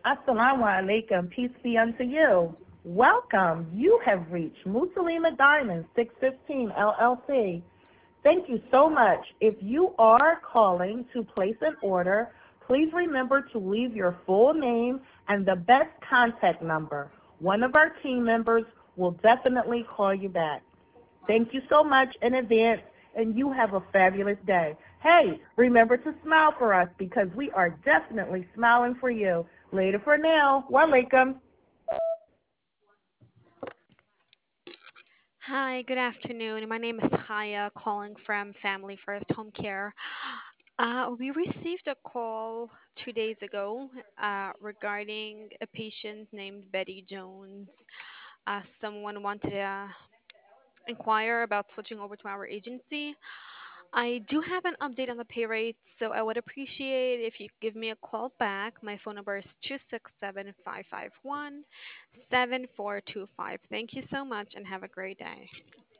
Assalamu alaikum. Peace be unto you. Welcome. You have reached Musalima Diamond 615 LLC. Thank you so much. If you are calling to place an order, please remember to leave your full name and the best contact number. One of our team members will definitely call you back. Thank you so much in advance, and you have a fabulous day. Hey, remember to smile for us because we are definitely smiling for you. Later for now. Walaikum. Hi, good afternoon. My name is Haya, calling from Family First Home Care. We received a call 2 days ago regarding a patient named Betty Jones. Someone wanted to inquire about switching over to our agency. I do have an update on the pay rates, so I would appreciate if you give me a call back. My phone number is 267 551 7425. Thank you so much and have a great day.